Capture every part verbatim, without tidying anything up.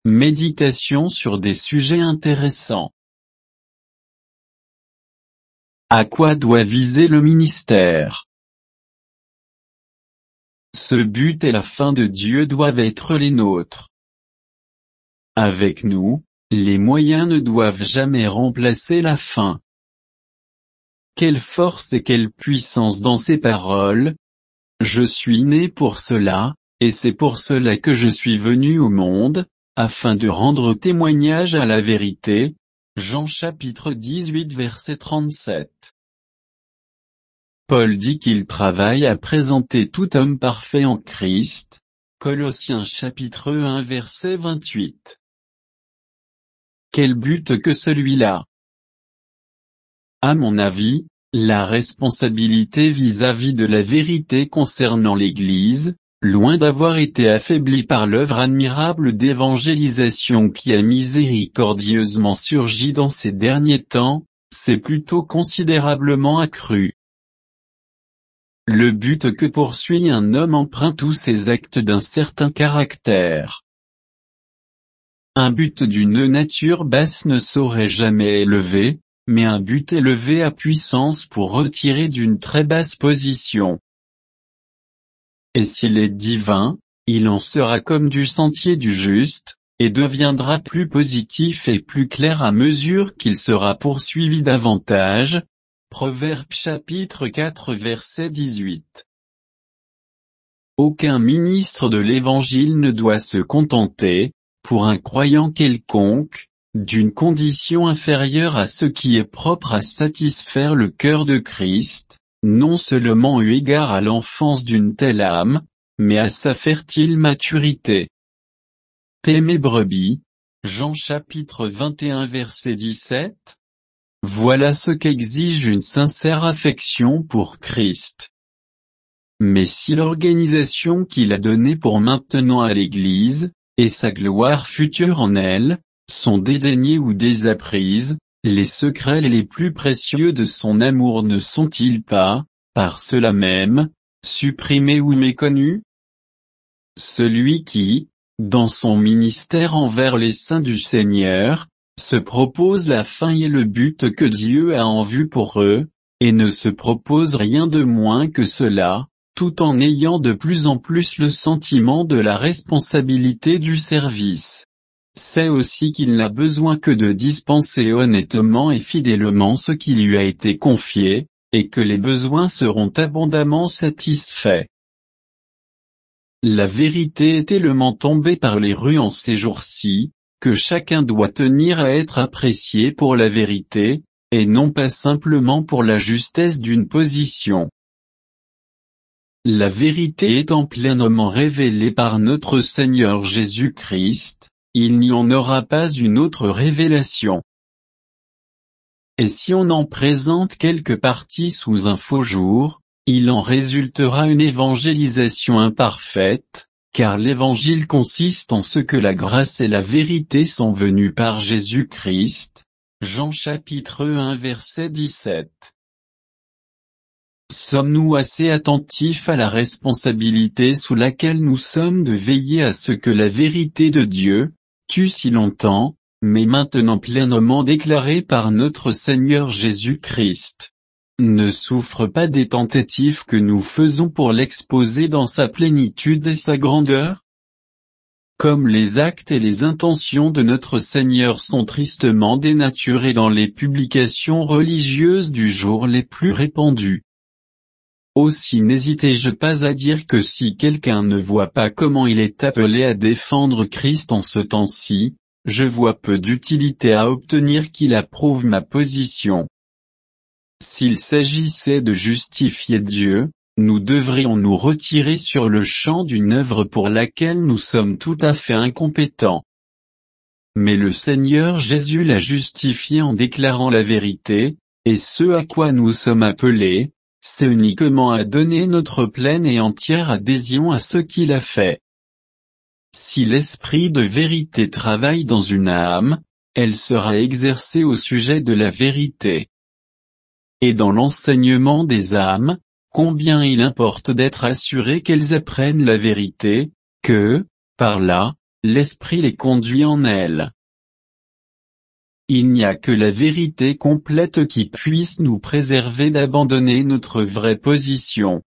méditation sur des sujets intéressants. À quoi doit viser le ministère? Ce but et la fin de Dieu doivent être les nôtres. Avec nous, les moyens ne doivent jamais remplacer la fin. Quelle force et quelle puissance dans ces paroles! Je suis né pour cela, et c'est pour cela que je suis venu au monde, afin de rendre témoignage à la vérité. Jean chapitre dix-huit verset trente-sept. Paul dit qu'il travaille à présenter tout homme parfait en Christ. Colossiens chapitre un verset vingt-huit. Quel but que celui-là! À mon avis, la responsabilité vis-à-vis de la vérité concernant l'Église, loin d'avoir été affaiblie par l'œuvre admirable d'évangélisation qui a miséricordieusement surgi dans ces derniers temps, s'est plutôt considérablement accrue. Le but que poursuit un homme empreint tous ses actes d'un certain caractère. Un but d'une nature basse ne saurait jamais élever, mais un but élevé à puissance pour retirer d'une très basse position. Et s'il est divin, il en sera comme du sentier du juste, et deviendra plus positif et plus clair à mesure qu'il sera poursuivi davantage. Proverbe chapitre quatre verset dix-huit. Aucun ministre de l'Évangile ne doit se contenter, pour un croyant quelconque, d'une condition inférieure à ce qui est propre à satisfaire le cœur de Christ, non seulement eu égard à l'enfance d'une telle âme, mais à sa fertile maturité. Paix mes brebis, Jean chapitre vingt et un verset dix-sept. Voilà ce qu'exige une sincère affection pour Christ. Mais si l'organisation qu'il a donnée pour maintenant à l'Église, et sa gloire future en elle, sont dédaignées ou désapprises, les secrets les plus précieux de son amour ne sont-ils pas, par cela même, supprimés ou méconnus? Celui qui, dans son ministère envers les saints du Seigneur, se propose la fin et le but que Dieu a en vue pour eux, et ne se propose rien de moins que cela, tout en ayant de plus en plus le sentiment de la responsabilité du service. C'est aussi qu'il n'a besoin que de dispenser honnêtement et fidèlement ce qui lui a été confié, et que les besoins seront abondamment satisfaits. La vérité est tellement tombée par les rues en ces jours-ci, que chacun doit tenir à être apprécié pour la vérité, et non pas simplement pour la justesse d'une position. La vérité étant pleinement révélée par notre Seigneur Jésus-Christ, il n'y en aura pas une autre révélation. Et si on en présente quelques parties sous un faux jour, il en résultera une évangélisation imparfaite, car l'évangile consiste en ce que la grâce et la vérité sont venues par Jésus-Christ. Jean chapitre un verset dix-sept. Sommes-nous assez attentifs à la responsabilité sous laquelle nous sommes de veiller à ce que la vérité de Dieu, tue si longtemps, mais maintenant pleinement déclarée par notre Seigneur Jésus-Christ, ne souffre pas des tentatives que nous faisons pour l'exposer dans sa plénitude et sa grandeur? Comme les actes et les intentions de notre Seigneur sont tristement dénaturés dans les publications religieuses du jour les plus répandues. Aussi n'hésitez-je pas à dire que si quelqu'un ne voit pas comment il est appelé à défendre Christ en ce temps-ci, je vois peu d'utilité à obtenir qu'il approuve ma position. S'il s'agissait de justifier Dieu, nous devrions nous retirer sur le champ d'une œuvre pour laquelle nous sommes tout à fait incompétents. Mais le Seigneur Jésus l'a justifié en déclarant la vérité, et ce à quoi nous sommes appelés, c'est uniquement à donner notre pleine et entière adhésion à ce qu'il a fait. Si l'esprit de vérité travaille dans une âme, elle sera exercée au sujet de la vérité. Et dans l'enseignement des âmes, combien il importe d'être assuré qu'elles apprennent la vérité, que, par là, l'Esprit les conduit en elle. Il n'y a que la vérité complète qui puisse nous préserver d'abandonner notre vraie position.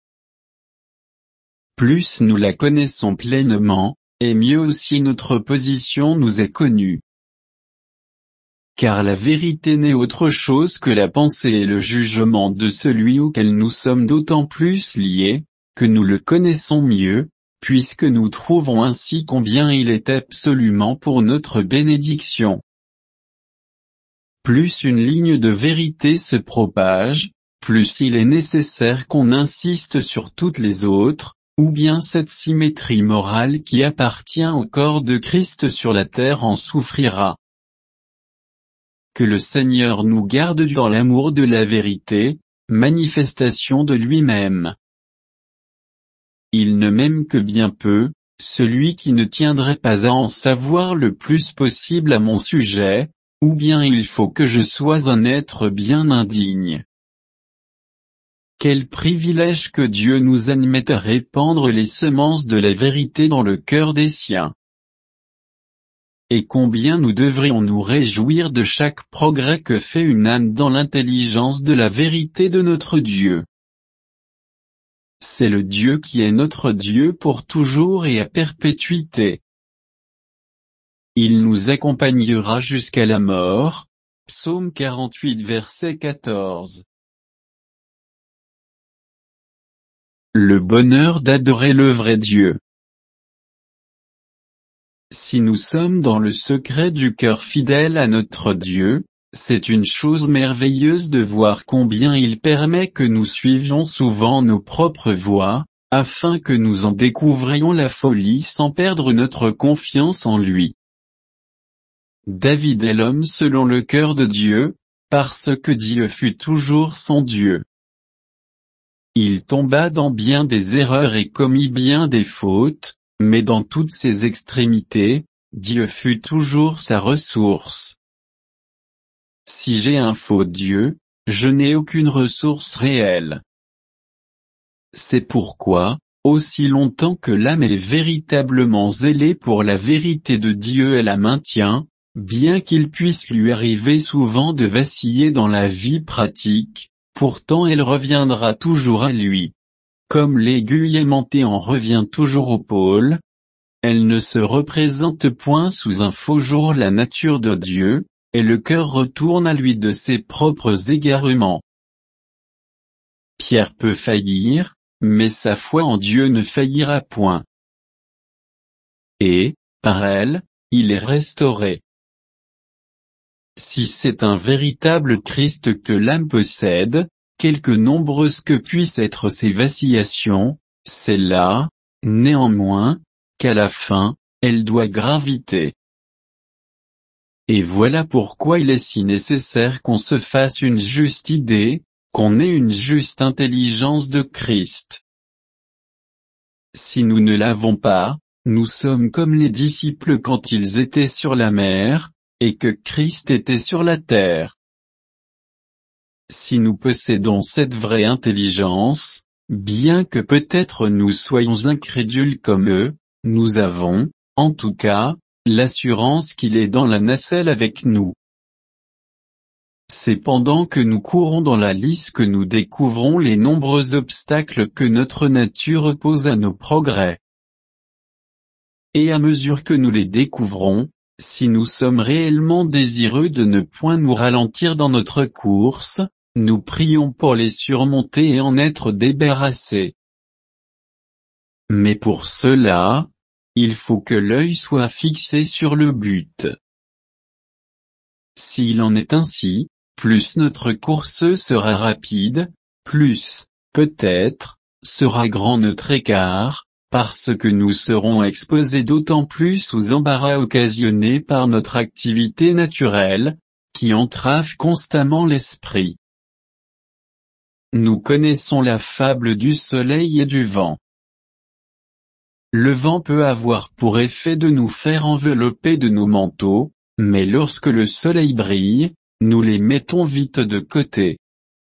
Plus nous la connaissons pleinement, et mieux aussi notre position nous est connue. Car la vérité n'est autre chose que la pensée et le jugement de celui auquel nous sommes d'autant plus liés, que nous le connaissons mieux, puisque nous trouvons ainsi combien il est absolument pour notre bénédiction. Plus une ligne de vérité se propage, plus il est nécessaire qu'on insiste sur toutes les autres, ou bien cette symétrie morale qui appartient au corps de Christ sur la terre en souffrira. Que le Seigneur nous garde dans l'amour de la vérité, manifestation de lui-même. Il ne m'aime que bien peu, celui qui ne tiendrait pas à en savoir le plus possible à mon sujet, ou bien il faut que je sois un être bien indigne. Quel privilège que Dieu nous admette à répandre les semences de la vérité dans le cœur des siens. Et combien nous devrions nous réjouir de chaque progrès que fait une âme dans l'intelligence de la vérité de notre Dieu. C'est le Dieu qui est notre Dieu pour toujours et à perpétuité. Il nous accompagnera jusqu'à la mort. Psaume quarante-huit verset quatorze. Le bonheur d'adorer le vrai Dieu. Si nous sommes dans le secret du cœur fidèle à notre Dieu, c'est une chose merveilleuse de voir combien il permet que nous suivions souvent nos propres voies, afin que nous en découvrions la folie sans perdre notre confiance en lui. David est l'homme selon le cœur de Dieu, parce que Dieu fut toujours son Dieu. Il tomba dans bien des erreurs et commit bien des fautes, mais dans toutes ses extrémités, Dieu fut toujours sa ressource. Si j'ai un faux Dieu, je n'ai aucune ressource réelle. C'est pourquoi, aussi longtemps que l'âme est véritablement zélée pour la vérité de Dieu elle la maintient, bien qu'il puisse lui arriver souvent de vaciller dans la vie pratique, pourtant elle reviendra toujours à lui. Comme l'aiguille aimantée en revient toujours au pôle, elle ne se représente point sous un faux jour la nature de Dieu, et le cœur retourne à lui de ses propres égarements. Pierre peut faillir, mais sa foi en Dieu ne faillira point. Et, par elle, il est restauré. Si c'est un véritable Christ que l'âme possède, quelque nombreuses que puissent être ses vacillations, c'est là, néanmoins, qu'à la fin, elle doit graviter. Et voilà pourquoi il est si nécessaire qu'on se fasse une juste idée, qu'on ait une juste intelligence de Christ. Si nous ne l'avons pas, nous sommes comme les disciples quand ils étaient sur la mer, et que Christ était sur la terre. Si nous possédons cette vraie intelligence, bien que peut-être nous soyons incrédules comme eux, nous avons, en tout cas, l'assurance qu'il est dans la nacelle avec nous. C'est pendant que nous courons dans la lice que nous découvrons les nombreux obstacles que notre nature oppose à nos progrès. Et à mesure que nous les découvrons, si nous sommes réellement désireux de ne point nous ralentir dans notre course, nous prions pour les surmonter et en être débarrassés. Mais pour cela, il faut que l'œil soit fixé sur le but. S'il en est ainsi, plus notre course sera rapide, plus, peut-être, sera grand notre écart, parce que nous serons exposés d'autant plus aux embarras occasionnés par notre activité naturelle, qui entrave constamment l'esprit. Nous connaissons la fable du soleil et du vent. Le vent peut avoir pour effet de nous faire envelopper de nos manteaux, mais lorsque le soleil brille, nous les mettons vite de côté.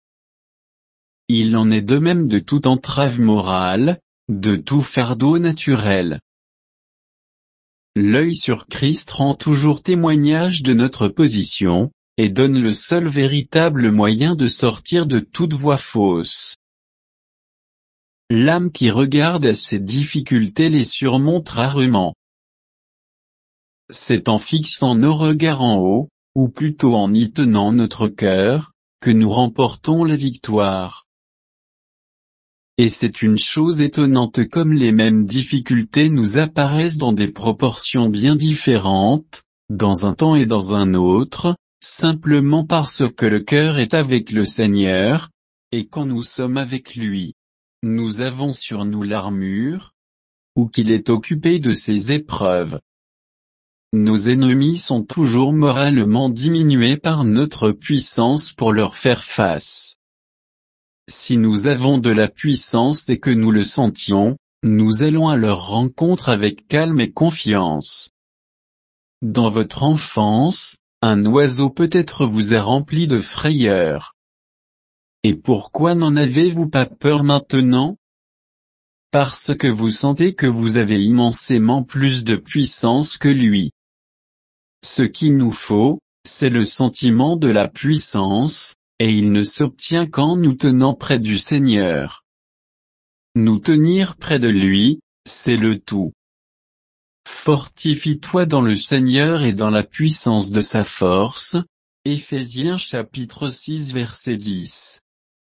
Il en est de même de toute entrave morale, de tout fardeau naturel. l'œil sur Christ rend toujours témoignage de notre position, et donne le seul véritable moyen de sortir de toute voie fausse. L'âme qui regarde à ces difficultés les surmonte rarement. C'est en fixant nos regards en haut, ou plutôt en y tenant notre cœur, que nous remportons la victoire. Et c'est une chose étonnante comme les mêmes difficultés nous apparaissent dans des proportions bien différentes, dans un temps et dans un autre, simplement parce que le cœur est avec le Seigneur, et quand nous sommes avec lui, nous avons sur nous l'armure, ou qu'il est occupé de ses épreuves. Nos ennemis sont toujours moralement diminués par notre puissance pour leur faire face. Si nous avons de la puissance et que nous le sentions, nous allons à leur rencontre avec calme et confiance. Dans votre enfance, un oiseau peut-être vous a rempli de frayeur. Et pourquoi n'en avez-vous pas peur maintenant? Parce que vous sentez que vous avez immensément plus de puissance que lui. Ce qu'il nous faut, c'est le sentiment de la puissance, et il ne s'obtient qu'en nous tenant près du Seigneur. Nous tenir près de lui, c'est le tout. Fortifie-toi dans le Seigneur et dans la puissance de sa force. Éphésiens chapitre six verset dix.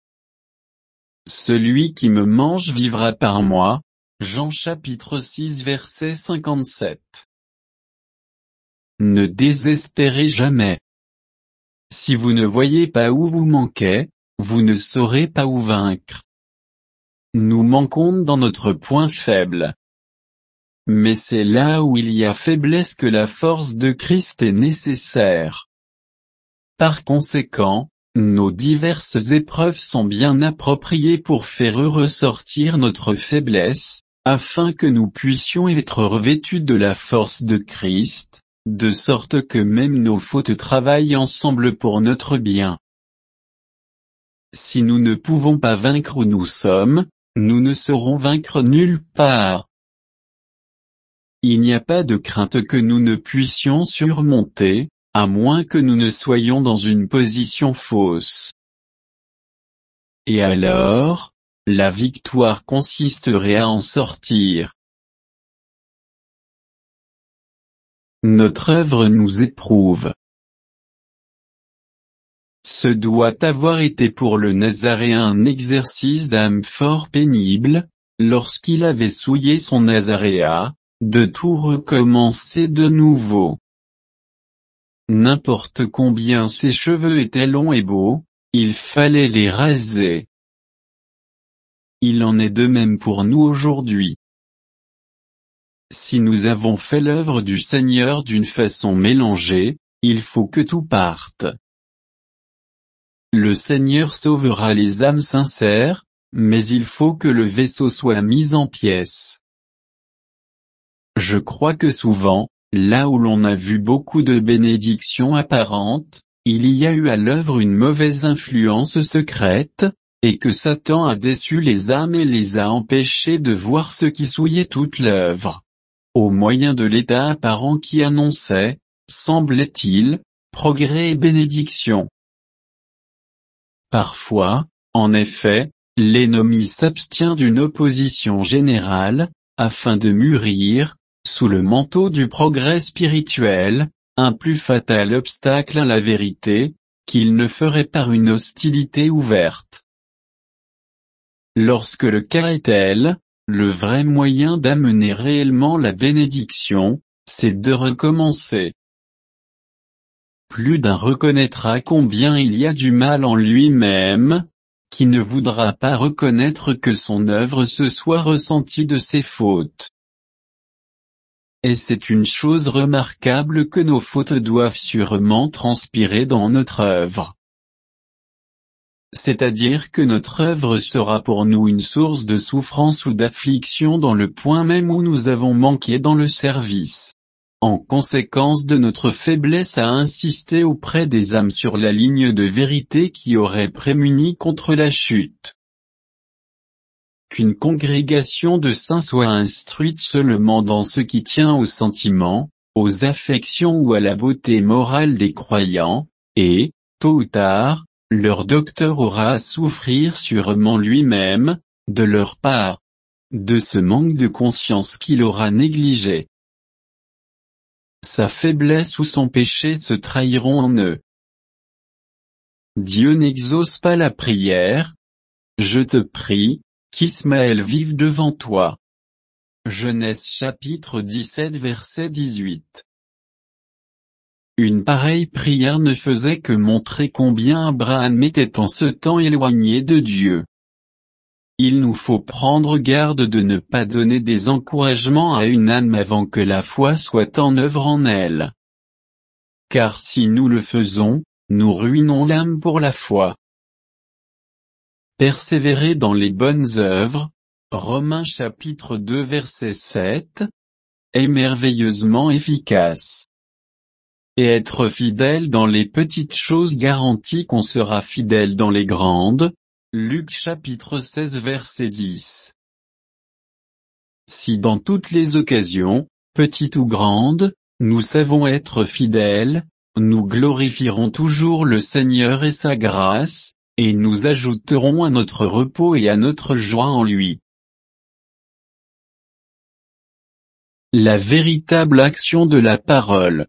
Celui qui me mange vivra par moi. Jean chapitre six verset cinquante-sept. Ne désespérez jamais. Si vous ne voyez pas où vous manquez, vous ne saurez pas où vaincre. Nous manquons dans notre point faible. Mais c'est là où il y a faiblesse que la force de Christ est nécessaire. Par conséquent, nos diverses épreuves sont bien appropriées pour faire ressortir notre faiblesse, afin que nous puissions être revêtus de la force de Christ, de sorte que même nos fautes travaillent ensemble pour notre bien. Si nous ne pouvons pas vaincre où nous sommes, nous ne saurons vaincre nulle part. Il n'y a pas de crainte que nous ne puissions surmonter, à moins que nous ne soyons dans une position fausse. Et alors, la victoire consisterait à en sortir. Notre œuvre nous éprouve. Ce doit avoir été pour le Nazaréen un exercice d'âme fort pénible, lorsqu'il avait souillé son Nazaréat, de tout recommencer de nouveau. N'importe combien ses cheveux étaient longs et beaux, il fallait les raser. Il en est de même pour nous aujourd'hui. Si nous avons fait l'œuvre du Seigneur d'une façon mélangée, il faut que tout parte. Le Seigneur sauvera les âmes sincères, mais il faut que le vaisseau soit mis en pièces. Je crois que souvent, là où l'on a vu beaucoup de bénédictions apparentes, il y a eu à l'œuvre une mauvaise influence secrète, et que Satan a déçu les âmes et les a empêchées de voir ce qui souillait toute l'œuvre. Au moyen de l'état apparent qui annonçait, semblait-il, progrès et bénédiction. Parfois, en effet, l'ennemi s'abstient d'une opposition générale, afin de mûrir, sous le manteau du progrès spirituel, un plus fatal obstacle à la vérité, qu'il ne ferait par une hostilité ouverte. Lorsque le cas est tel, le vrai moyen d'amener réellement la bénédiction, c'est de recommencer. Plus d'un reconnaîtra combien il y a du mal en lui-même, qui ne voudra pas reconnaître que son œuvre se soit ressentie de ses fautes. Et c'est une chose remarquable que nos fautes doivent sûrement transpirer dans notre œuvre. C'est-à-dire que notre œuvre sera pour nous une source de souffrance ou d'affliction dans le point même où nous avons manqué dans le service. En conséquence de notre faiblesse à insister auprès des âmes sur la ligne de vérité qui aurait prémuni contre la chute. qu'une congrégation de saints soit instruite seulement dans ce qui tient aux sentiments, aux affections ou à la beauté morale des croyants, et, tôt ou tard, leur docteur aura à souffrir sûrement lui-même, de leur part, de ce manque de conscience qu'il aura négligé. Sa faiblesse ou son péché se trahiront en eux. Dieu n'exauce pas la prière. Je te prie, qu'Ismaël vive devant toi. Genèse chapitre dix-sept verset dix-huit. Une pareille prière ne faisait que montrer combien Abraham était en ce temps éloigné de Dieu. Il nous faut prendre garde de ne pas donner des encouragements à une âme avant que la foi soit en œuvre en elle. Car si nous le faisons, nous ruinons l'âme pour la foi. Persévérer dans les bonnes œuvres, Romains chapitre deux verset sept, est merveilleusement efficace. Et être fidèle dans les petites choses garantit qu'on sera fidèle dans les grandes, Luc chapitre seize verset dix. Si dans toutes les occasions, petites ou grandes, nous savons être fidèles, nous glorifierons toujours le Seigneur et sa grâce, et nous ajouterons à notre repos et à notre joie en lui. La véritable action de la parole.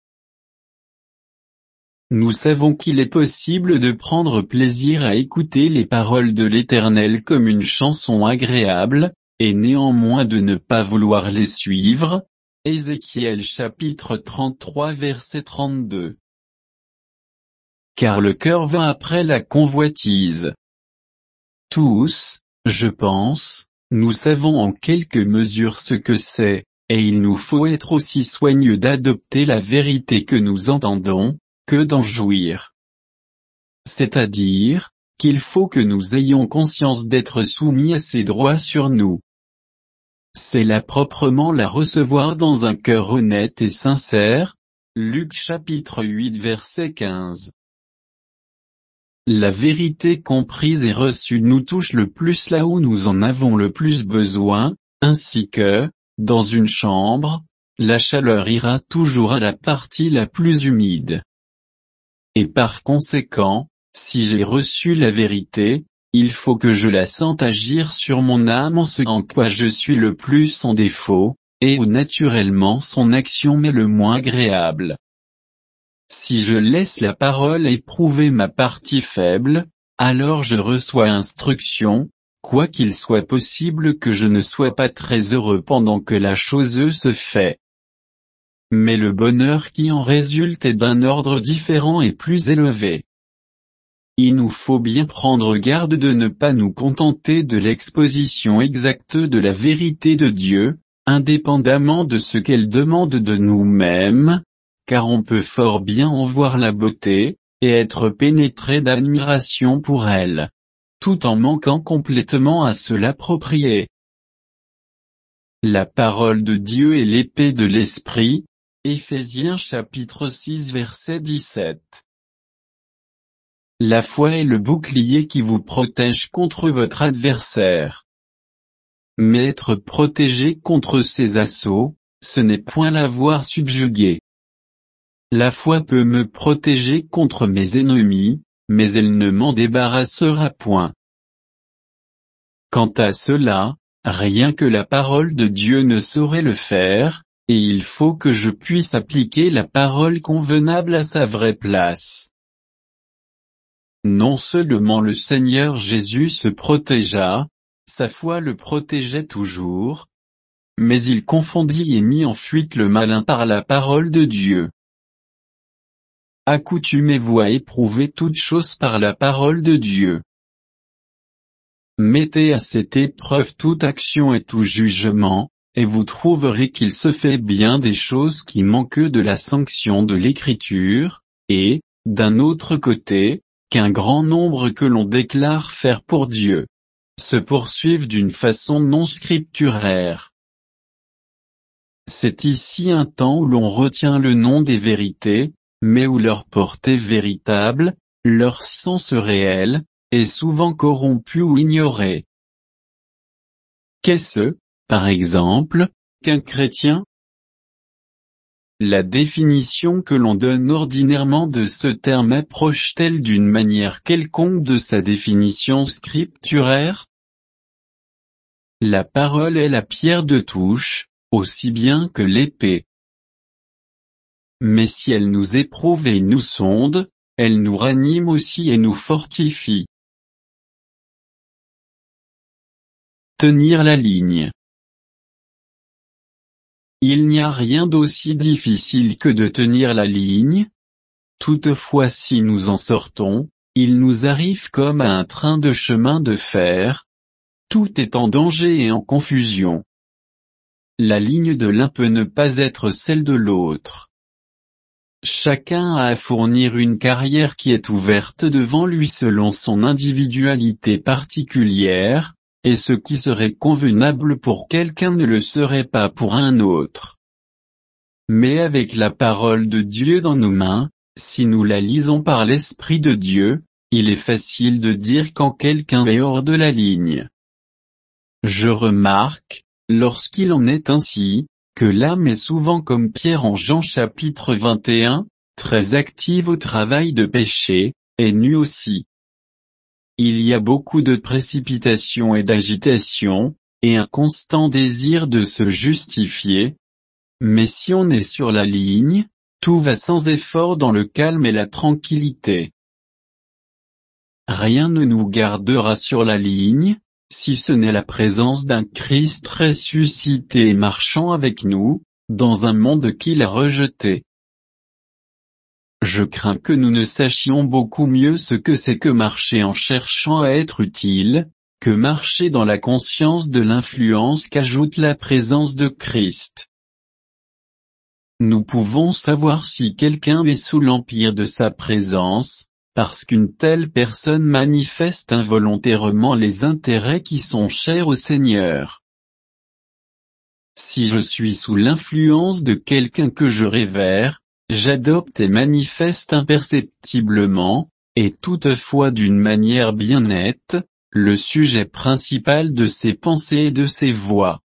Nous savons qu'il est possible de prendre plaisir à écouter les paroles de l'Éternel comme une chanson agréable, et néanmoins de ne pas vouloir les suivre. Ézéchiel chapitre trente-trois verset trente-deux. Car le cœur va après la convoitise. Tous, je pense, nous savons en quelque mesure ce que c'est, et il nous faut être aussi soigneux d'adopter la vérité que nous entendons, que d'en jouir. C'est-à-dire, qu'il faut que nous ayons conscience d'être soumis à ses droits sur nous. C'est là proprement la recevoir dans un cœur honnête et sincère. Luc chapitre huit verset quinze. La vérité comprise et reçue nous touche le plus là où nous en avons le plus besoin, ainsi que, dans une chambre, la chaleur ira toujours à la partie la plus humide. Et par conséquent, si j'ai reçu la vérité, il faut que je la sente agir sur mon âme en ce en quoi je suis le plus en défaut, et où naturellement son action m'est le moins agréable. Si je laisse la parole éprouver ma partie faible, alors je reçois instruction, quoiqu'il soit possible que je ne sois pas très heureux pendant que la chose se fait. Mais le bonheur qui en résulte est d'un ordre différent et plus élevé. Il nous faut bien prendre garde de ne pas nous contenter de l'exposition exacte de la vérité de Dieu, indépendamment de ce qu'elle demande de nous-mêmes, car on peut fort bien en voir la beauté, et être pénétré d'admiration pour elle, tout en manquant complètement à se l'approprier. La parole de Dieu est l'épée de l'esprit. Éphésiens chapitre six verset dix-sept. La foi est le bouclier qui vous protège contre votre adversaire. Mais être protégé contre ses assauts, ce n'est point l'avoir subjugué. La foi peut me protéger contre mes ennemis, mais elle ne m'en débarrassera point. Quant à cela, rien que la parole de Dieu ne saurait le faire, et il faut que je puisse appliquer la parole convenable à sa vraie place. Non seulement le Seigneur Jésus se protégea, sa foi le protégeait toujours, mais il confondit et mit en fuite le malin par la parole de Dieu. Accoutumez-vous à éprouver toutes choses par la parole de Dieu. Mettez à cette épreuve toute action et tout jugement, et vous trouverez qu'il se fait bien des choses qui manquent de la sanction de l'Écriture, et, d'un autre côté, qu'un grand nombre que l'on déclare faire pour Dieu, se poursuivent d'une façon non scripturaire. C'est ici un temps où l'on retient le nom des vérités, mais où leur portée véritable, leur sens réel, est souvent corrompu ou ignoré. Qu'est-ce, par exemple, qu'un chrétien? La définition que l'on donne ordinairement de ce terme approche-t-elle d'une manière quelconque de sa définition scripturaire? La parole est la pierre de touche, aussi bien que l'épée. Mais si elle nous éprouve et nous sonde, elle nous ranime aussi et nous fortifie. Tenir la ligne. Il n'y a rien d'aussi difficile que de tenir la ligne. Toutefois, si nous en sortons, il nous arrive comme à un train de chemin de fer. Tout est en danger et en confusion. La ligne de l'un peut ne pas être celle de l'autre. Chacun a à fournir une carrière qui est ouverte devant lui selon son individualité particulière, et ce qui serait convenable pour quelqu'un ne le serait pas pour un autre. Mais avec la parole de Dieu dans nos mains, si nous la lisons par l'Esprit de Dieu, il est facile de dire quand quelqu'un est hors de la ligne. Je remarque, lorsqu'il en est ainsi, que l'âme est souvent comme Pierre en Jean chapitre vingt et un, très active au travail de péché, et nue aussi. Il y a beaucoup de précipitation et d'agitation, et un constant désir de se justifier. Mais si on est sur la ligne, tout va sans effort dans le calme et la tranquillité. Rien ne nous gardera sur la ligne, si ce n'est la présence d'un Christ ressuscité et marchant avec nous, dans un monde qu'il a rejeté. Je crains que nous ne sachions beaucoup mieux ce que c'est que marcher en cherchant à être utile, que marcher dans la conscience de l'influence qu'ajoute la présence de Christ. Nous pouvons savoir si quelqu'un est sous l'empire de sa présence, parce qu'une telle personne manifeste involontairement les intérêts qui sont chers au Seigneur. Si je suis sous l'influence de quelqu'un que je révère, j'adopte et manifeste imperceptiblement, et toutefois d'une manière bien nette, le sujet principal de ses pensées et de ses voix.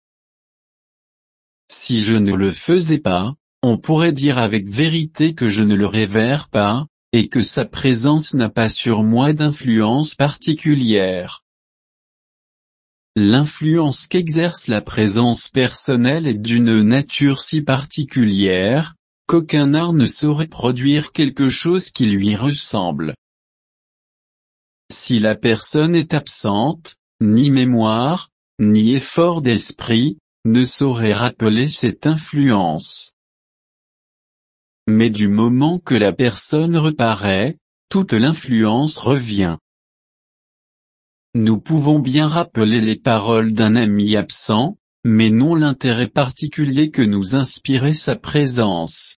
Si je ne le faisais pas, on pourrait dire avec vérité que je ne le révère pas, et que sa présence n'a pas sur moi d'influence particulière. L'influence qu'exerce la présence personnelle est d'une nature si particulière, qu'aucun art ne saurait produire quelque chose qui lui ressemble. Si la personne est absente, ni mémoire, ni effort d'esprit, ne saurait rappeler cette influence. Mais du moment que la personne reparaît, toute l'influence revient. Nous pouvons bien rappeler les paroles d'un ami absent, mais non l'intérêt particulier que nous inspirait sa présence.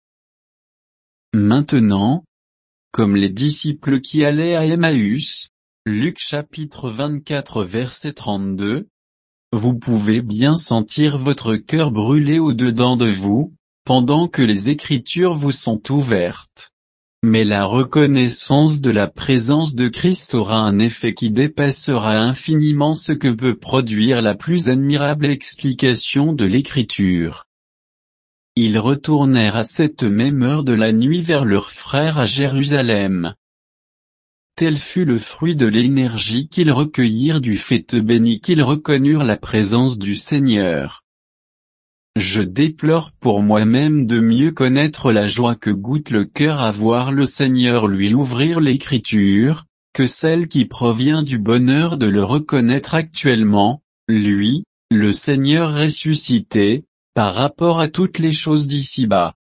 Maintenant, comme les disciples qui allaient à Emmaüs, Luc chapitre vingt-quatre verset trente-deux, vous pouvez bien sentir votre cœur brûler au-dedans de vous, pendant que les Écritures vous sont ouvertes. Mais la reconnaissance de la présence de Christ aura un effet qui dépassera infiniment ce que peut produire la plus admirable explication de l'Écriture. Ils retournèrent à cette même heure de la nuit vers leurs frères à Jérusalem. Tel fut le fruit de l'énergie qu'ils recueillirent du fait béni qu'ils reconnurent la présence du Seigneur. Je déplore pour moi-même de mieux connaître la joie que goûte le cœur à voir le Seigneur lui ouvrir l'Écriture, que celle qui provient du bonheur de le reconnaître actuellement, lui, le Seigneur ressuscité, par rapport à toutes les choses d'ici-bas.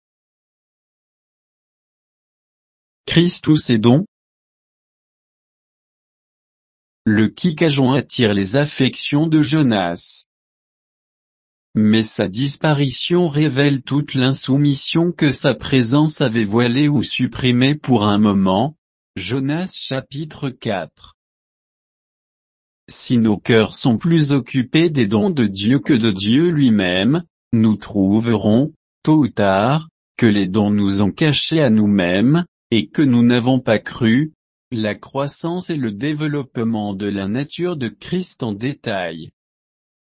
Christus et dons. Le Kikajon attire les affections de Jonas. Mais sa disparition révèle toute l'insoumission que sa présence avait voilée ou supprimée pour un moment. Jonas chapitre quatre. Si nos cœurs sont plus occupés des dons de Dieu que de Dieu lui-même, nous trouverons, tôt ou tard, que les dons nous ont cachés à nous-mêmes, et que nous n'avons pas cru, la croissance et le développement de la nature de Christ en détail.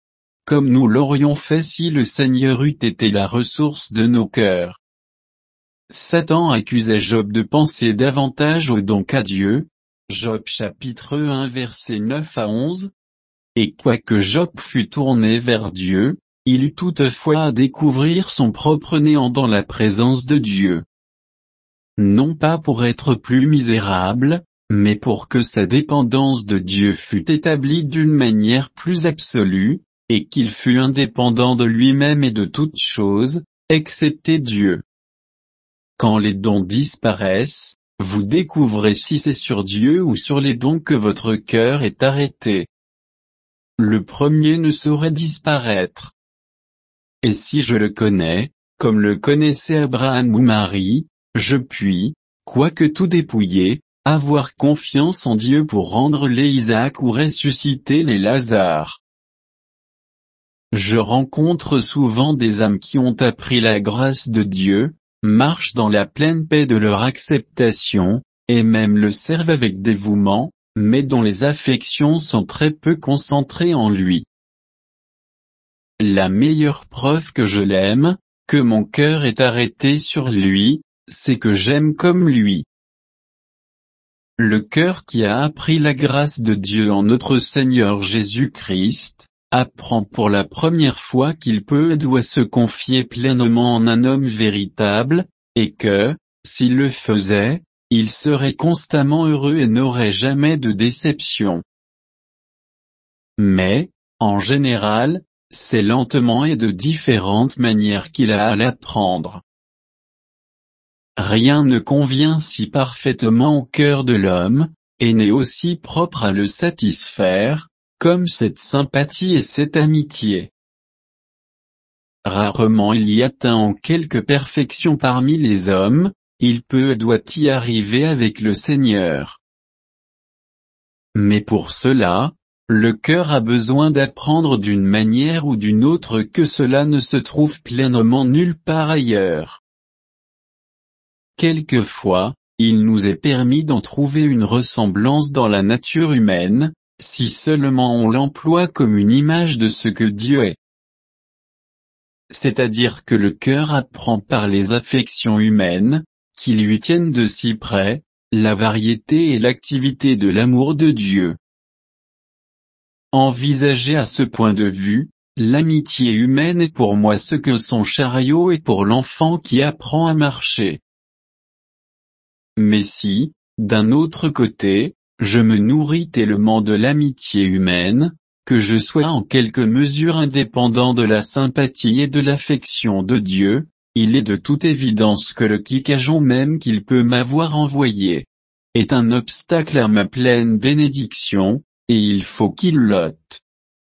comme nous l'aurions fait si le Seigneur eût été la ressource de nos cœurs. Satan accusait Job de penser davantage au don qu'à Dieu, Job chapitre un versets neuf à onze, et quoique Job fût tourné vers Dieu, il eut toutefois à découvrir son propre néant dans la présence de Dieu. Non pas pour être plus misérable, mais pour que sa dépendance de Dieu fût établie d'une manière plus absolue, et qu'il fût indépendant de lui-même et de toutes choses, excepté Dieu. Quand les dons disparaissent, vous découvrez si c'est sur Dieu ou sur les dons que votre cœur est arrêté. Le premier ne saurait disparaître. Et si je le connais, comme le connaissait Abraham ou Marie, je puis, quoique tout dépouillé, avoir confiance en Dieu pour rendre les Isaac ou ressusciter les Lazare. Je rencontre souvent des âmes qui ont appris la grâce de Dieu, marchent dans la pleine paix de leur acceptation, et même le servent avec dévouement, mais dont les affections sont très peu concentrées en lui. La meilleure preuve que je l'aime, que mon cœur est arrêté sur lui, c'est que j'aime comme lui. Le cœur qui a appris la grâce de Dieu en notre Seigneur Jésus-Christ, apprend pour la première fois qu'il peut et doit se confier pleinement en un homme véritable, et que, s'il le faisait, il serait constamment heureux et n'aurait jamais de déception. Mais, en général, c'est lentement et de différentes manières qu'il a à l'apprendre. Rien ne convient si parfaitement au cœur de l'homme, et n'est aussi propre à le satisfaire, comme cette sympathie et cette amitié. Rarement il y atteint en quelque perfection parmi les hommes, il peut et doit y arriver avec le Seigneur. Mais pour cela, le cœur a besoin d'apprendre d'une manière ou d'une autre que cela ne se trouve pleinement nulle part ailleurs. Quelquefois, il nous est permis d'en trouver une ressemblance dans la nature humaine, si seulement on l'emploie comme une image de ce que Dieu est. C'est-à-dire que le cœur apprend par les affections humaines, qui lui tiennent de si près, la variété et l'activité de l'amour de Dieu. Envisagé à ce point de vue, l'amitié humaine est pour moi ce que son chariot est pour l'enfant qui apprend à marcher. Mais si, d'un autre côté, je me nourris tellement de l'amitié humaine, que je sois en quelque mesure indépendant de la sympathie et de l'affection de Dieu, il est de toute évidence que le quicajon même qu'il peut m'avoir envoyé est un obstacle à ma pleine bénédiction, et il faut qu'il l'ôte.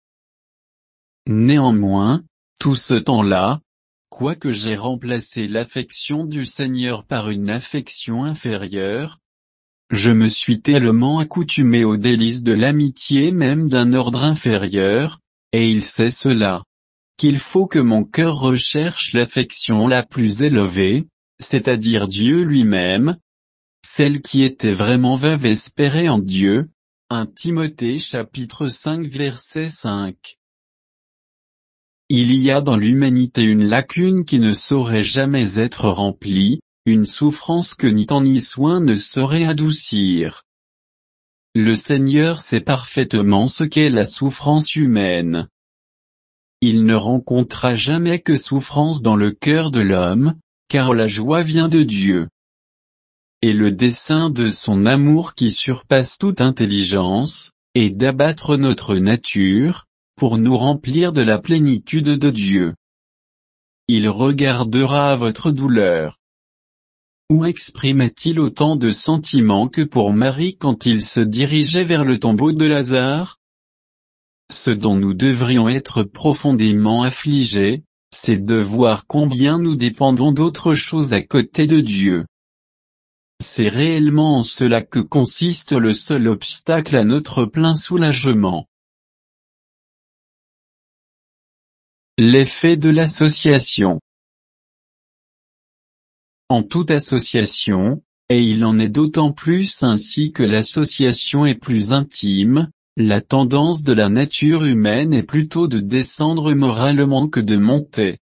Néanmoins, tout ce temps-là, quoique j'ai remplacé l'affection du Seigneur par une affection inférieure, je me suis tellement accoutumé aux délices de l'amitié même d'un ordre inférieur, et il sait cela, qu'il faut que mon cœur recherche l'affection la plus élevée, c'est-à-dire Dieu lui-même, celle qui était vraiment veuve espérait en Dieu, premier Timothée chapitre cinq verset cinq. Il y a dans l'humanité une lacune qui ne saurait jamais être remplie, une souffrance que ni temps ni soin ne saurait adoucir. Le Seigneur sait parfaitement ce qu'est la souffrance humaine. Il ne rencontra jamais que souffrance dans le cœur de l'homme, car la joie vient de Dieu. Et le dessein de son amour qui surpasse toute intelligence, est d'abattre notre nature, pour nous remplir de la plénitude de Dieu. Il regardera à votre douleur. Où exprimait-il autant de sentiments que pour Marie quand il se dirigeait vers le tombeau de Lazare? Ce dont nous devrions être profondément affligés, c'est de voir combien nous dépendons d'autre chose à côté de Dieu. C'est réellement en cela que consiste le seul obstacle à notre plein soulagement. L'effet de l'association. En toute association, et il en est d'autant plus ainsi que l'association est plus intime, La tendance de la nature humaine est plutôt de descendre moralement que de monter.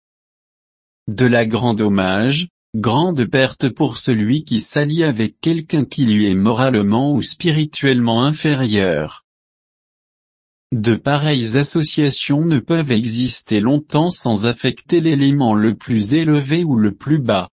De la grand dommage, grande perte pour celui qui s'allie avec quelqu'un qui lui est moralement ou spirituellement inférieur. De pareilles associations ne peuvent exister longtemps sans affecter l'élément le plus élevé ou le plus bas.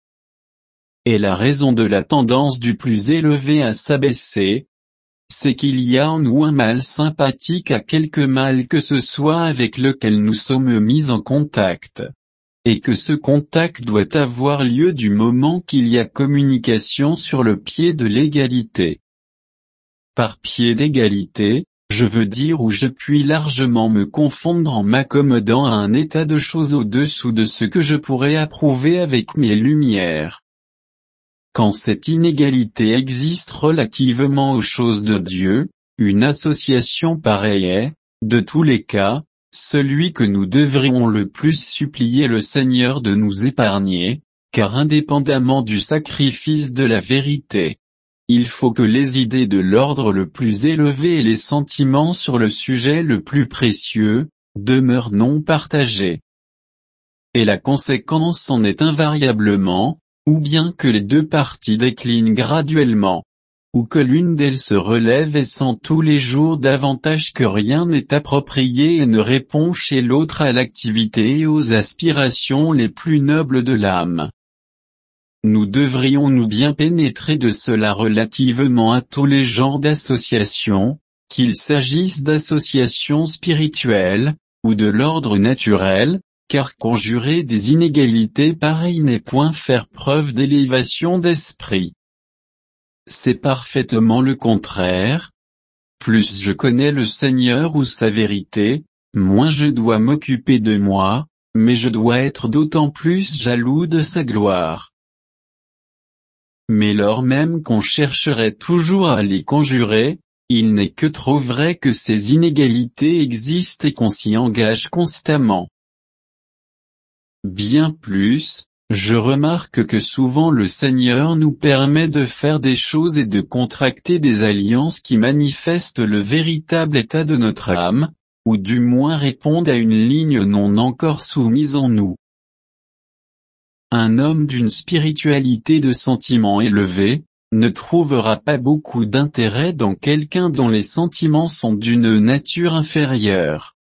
Et la raison de la tendance du plus élevé à s'abaisser, c'est qu'il y a en nous un mal sympathique à quelque mal que ce soit avec lequel nous sommes mis en contact. Et que ce contact doit avoir lieu du moment qu'il y a communication sur le pied de l'égalité. Par pied d'égalité, je veux dire où je puis largement me confondre en m'accommodant à un état de choses au-dessous de ce que je pourrais approuver avec mes lumières. Quand cette inégalité existe relativement aux choses de Dieu, une association pareille est, de tous les cas, celui que nous devrions le plus supplier le Seigneur de nous épargner, car indépendamment du sacrifice de la vérité, il faut que les idées de l'ordre le plus élevé et les sentiments sur le sujet le plus précieux, demeurent non partagés. Et la conséquence en est invariablement, ou bien que les deux parties déclinent graduellement, ou que l'une d'elles se relève et sent tous les jours davantage que rien n'est approprié et ne répond chez l'autre à l'activité et aux aspirations les plus nobles de l'âme. Nous devrions nous bien pénétrer de cela relativement à tous les genres d'associations, qu'il s'agisse d'associations spirituelles, ou de l'ordre naturel, car conjurer des inégalités pareilles n'est point faire preuve d'élévation d'esprit. C'est parfaitement le contraire. Plus je connais le Seigneur ou sa vérité, moins je dois m'occuper de moi, mais je dois être d'autant plus jaloux de sa gloire. Mais lors même qu'on chercherait toujours à les conjurer, il n'est que trop vrai que ces inégalités existent et qu'on s'y engage constamment. Bien plus, je remarque que souvent le Seigneur nous permet de faire des choses et de contracter des alliances qui manifestent le véritable état de notre âme, ou du moins répondent à une ligne non encore soumise en nous. Un homme d'une spiritualité de sentiment élevé, ne trouvera pas beaucoup d'intérêt dans quelqu'un dont les sentiments sont d'une nature inférieure.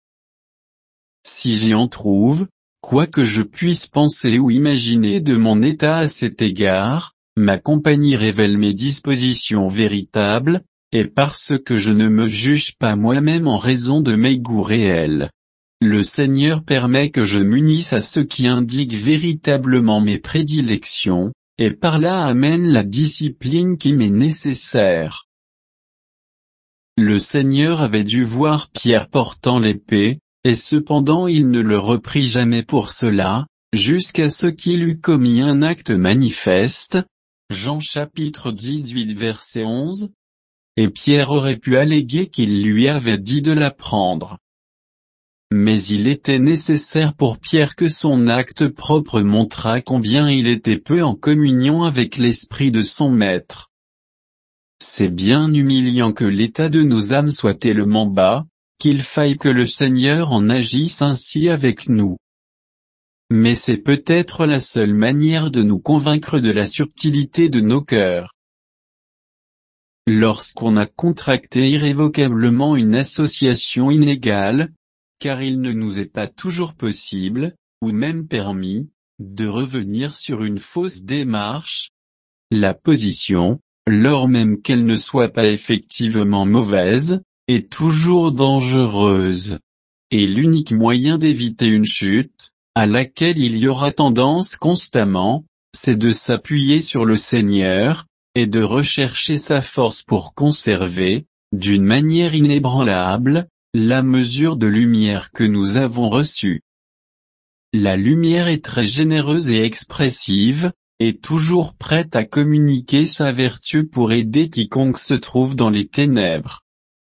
Si j'y en trouve, quoi que je puisse penser ou imaginer de mon état à cet égard, ma compagnie révèle mes dispositions véritables, et parce que je ne me juge pas moi-même en raison de mes goûts réels. Le Seigneur permet que je m'unisse à ce qui indique véritablement mes prédilections, et par là amène la discipline qui m'est nécessaire. Le Seigneur avait dû voir Pierre portant l'épée, et cependant il ne le reprit jamais pour cela, jusqu'à ce qu'il eût commis un acte manifeste. Jean chapitre dix-huit verset onze. Et Pierre aurait pu alléguer qu'il lui avait dit de la prendre. Mais il était nécessaire pour Pierre que son acte propre montrât combien il était peu en communion avec l'esprit de son maître. C'est bien humiliant que l'état de nos âmes soit tellement bas, qu'il faille que le Seigneur en agisse ainsi avec nous. Mais c'est peut-être la seule manière de nous convaincre de la subtilité de nos cœurs. Lorsqu'on a contracté irrévocablement une association inégale, car il ne nous est pas toujours possible, ou même permis, de revenir sur une fausse démarche, la position, lors même qu'elle ne soit pas effectivement mauvaise, est toujours dangereuse. Et l'unique moyen d'éviter une chute, à laquelle il y aura tendance constamment, c'est de s'appuyer sur le Seigneur, et de rechercher sa force pour conserver, d'une manière inébranlable, la mesure de lumière que nous avons reçue. La lumière est très généreuse et expressive, et toujours prête à communiquer sa vertu pour aider quiconque se trouve dans les ténèbres.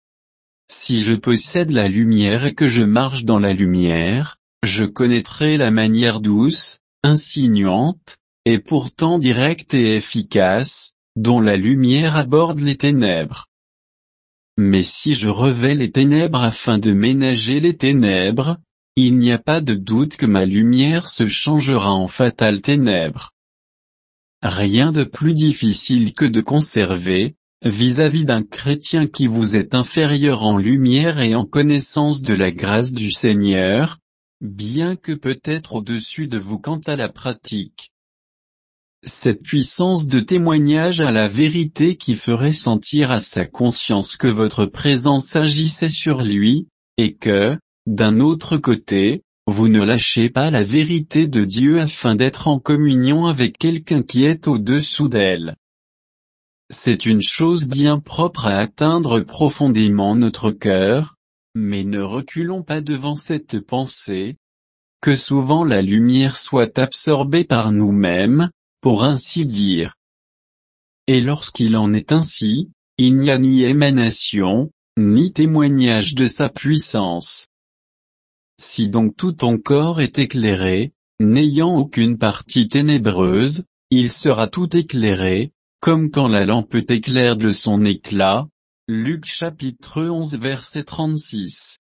Si je possède la lumière et que je marche dans la lumière, je connaîtrai la manière douce, insinuante, et pourtant directe et efficace, dont la lumière aborde les ténèbres. Mais si je revais les ténèbres afin de ménager les ténèbres, il n'y a pas de doute que ma lumière se changera en fatale ténèbres. Rien de plus difficile que de conserver, vis-à-vis d'un chrétien qui vous est inférieur en lumière et en connaissance de la grâce du Seigneur, bien que peut-être au-dessus de vous quant à la pratique. Cette puissance de témoignage à la vérité qui ferait sentir à sa conscience que votre présence agissait sur lui, et que, d'un autre côté, vous ne lâchez pas la vérité de Dieu afin d'être en communion avec quelqu'un qui est au-dessous d'elle. C'est une chose bien propre à atteindre profondément notre cœur, mais ne reculons pas devant cette pensée, que souvent la lumière soit absorbée par nous-mêmes, pour ainsi dire. Et lorsqu'il en est ainsi, il n'y a ni émanation, ni témoignage de sa puissance. Si donc tout ton corps est éclairé, n'ayant aucune partie ténébreuse, il sera tout éclairé, comme quand la lampe éclaire de son éclat. Luc chapitre onze verset trente-six.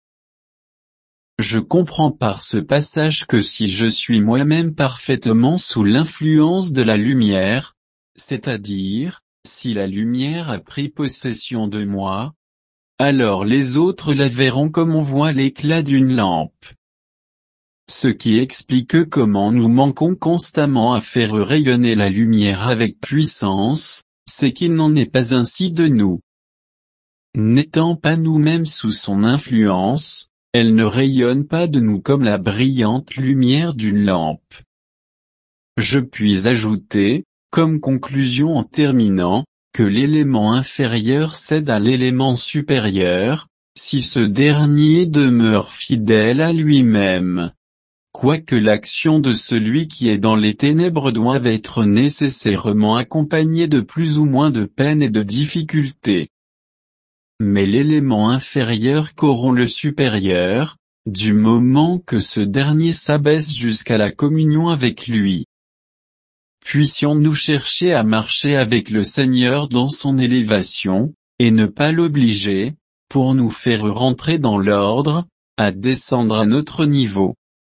Je comprends par ce passage que si je suis moi-même parfaitement sous l'influence de la lumière, c'est-à-dire, si la lumière a pris possession de moi, alors les autres la verront comme on voit l'éclat d'une lampe. Ce qui explique comment nous manquons constamment à faire rayonner la lumière avec puissance, c'est qu'il n'en est pas ainsi de nous. N'étant pas nous-mêmes sous son influence, elle ne rayonne pas de nous comme la brillante lumière d'une lampe. Je puis ajouter, comme conclusion en terminant, que l'élément inférieur cède à l'élément supérieur, si ce dernier demeure fidèle à lui-même. Quoique l'action de celui qui est dans les ténèbres doive être nécessairement accompagnée de plus ou moins de peine et de difficultés. Mais l'élément inférieur corrompt le supérieur, du moment que ce dernier s'abaisse jusqu'à la communion avec lui. Puissions-nous chercher à marcher avec le Seigneur dans son élévation, et ne pas l'obliger, pour nous faire rentrer dans l'ordre, à descendre à notre niveau.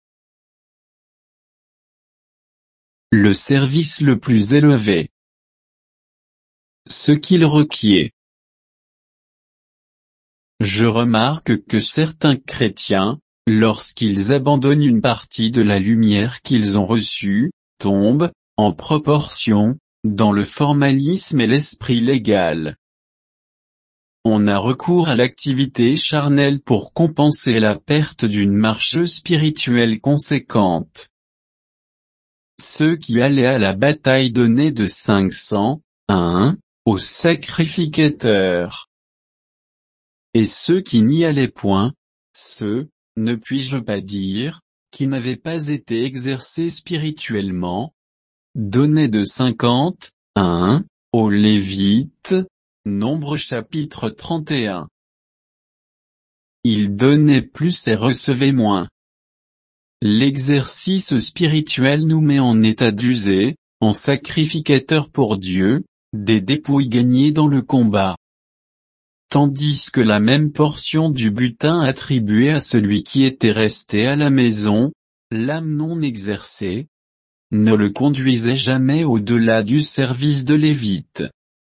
Le service le plus élevé. Ce qu'il requiert. Je remarque que certains chrétiens, lorsqu'ils abandonnent une partie de la lumière qu'ils ont reçue, tombent, en proportion, dans le formalisme et l'esprit légal. On a recours à l'activité charnelle pour compenser la perte d'une marche spirituelle conséquente. Ceux qui allaient à la bataille donnaient de cinq cents à un au sacrificateur. Et ceux qui n'y allaient point, ceux, ne puis-je pas dire, qui n'avaient pas été exercés spirituellement, donnaient de cinquante à un aux Lévites, Nombre chapitre trente et un. Ils donnaient plus et recevaient moins. L'exercice spirituel nous met en état d'user, en sacrificateur pour Dieu, des dépouilles gagnées dans le combat. Tandis que la même portion du butin attribuée à celui qui était resté à la maison, l'âme non exercée, ne le conduisait jamais au-delà du service de Lévite.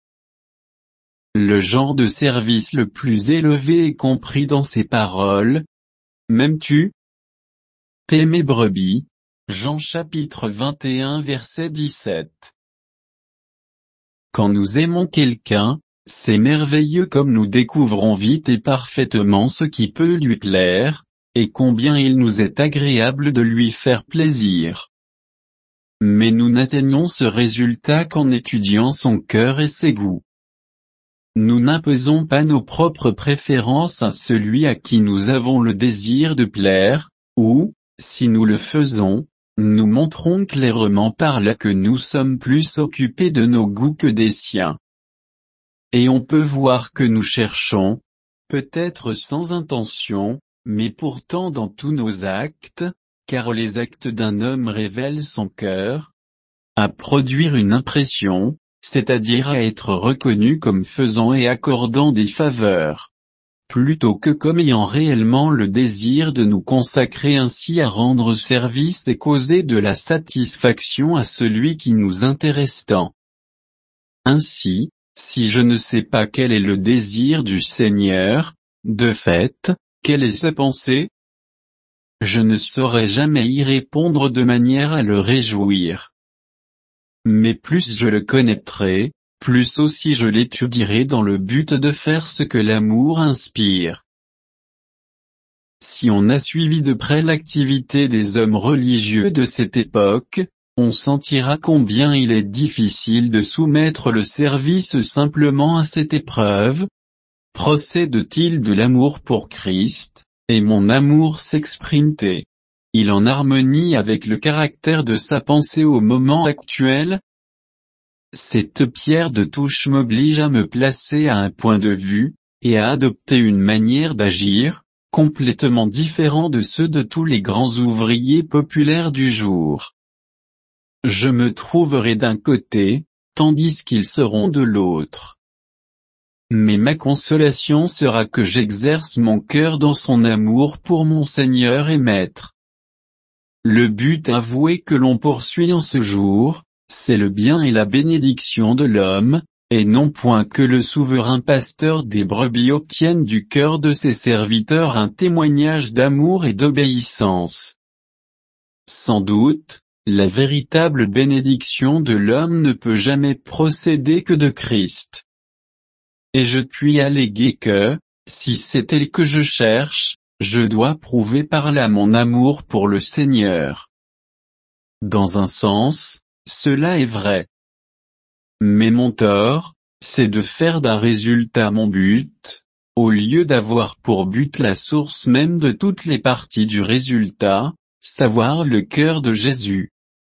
Le genre de service le plus élevé est compris dans ces paroles. M'aimes-tu? Paie mes brebis. Jean chapitre vingt et un verset dix-sept. Quand nous aimons quelqu'un, c'est merveilleux comme nous découvrons vite et parfaitement ce qui peut lui plaire, et combien il nous est agréable de lui faire plaisir. Mais nous n'atteignons ce résultat qu'en étudiant son cœur et ses goûts. Nous n'imposons pas nos propres préférences à celui à qui nous avons le désir de plaire, ou, si nous le faisons, nous montrons clairement par là que nous sommes plus occupés de nos goûts que des siens. Et on peut voir que nous cherchons, peut-être sans intention, mais pourtant dans tous nos actes, car les actes d'un homme révèlent son cœur, à produire une impression, c'est-à-dire à être reconnu comme faisant et accordant des faveurs, plutôt que comme ayant réellement le désir de nous consacrer ainsi à rendre service et causer de la satisfaction à celui qui nous intéresse tant. Ainsi, si je ne sais pas quel est le désir du Seigneur, de fait, quelle est sa pensée? Je ne saurais jamais y répondre de manière à le réjouir. Mais plus je le connaîtrai, plus aussi je l'étudierai dans le but de faire ce que l'amour inspire. Si on a suivi de près l'activité des hommes religieux de cette époque, on sentira combien il est difficile de soumettre le service simplement à cette épreuve. Procède-t-il de l'amour pour Christ, et mon amour s'exprime-t-il en harmonie avec le caractère de sa pensée au moment actuel? Cette pierre de touche m'oblige à me placer à un point de vue, et à adopter une manière d'agir, complètement différent de ceux de tous les grands ouvriers populaires du jour. Je me trouverai d'un côté, tandis qu'ils seront de l'autre. Mais ma consolation sera que j'exerce mon cœur dans son amour pour mon Seigneur et Maître. Le but avoué que l'on poursuit en ce jour, c'est le bien et la bénédiction de l'homme, et non point que le souverain pasteur des brebis obtienne du cœur de ses serviteurs un témoignage d'amour et d'obéissance. Sans doute, la véritable bénédiction de l'homme ne peut jamais procéder que de Christ. Et je puis alléguer que, si c'est elle que je cherche, je dois prouver par là mon amour pour le Seigneur. Dans un sens, cela est vrai. Mais mon tort, c'est de faire d'un résultat mon but, au lieu d'avoir pour but la source même de toutes les parties du résultat, savoir le cœur de Jésus.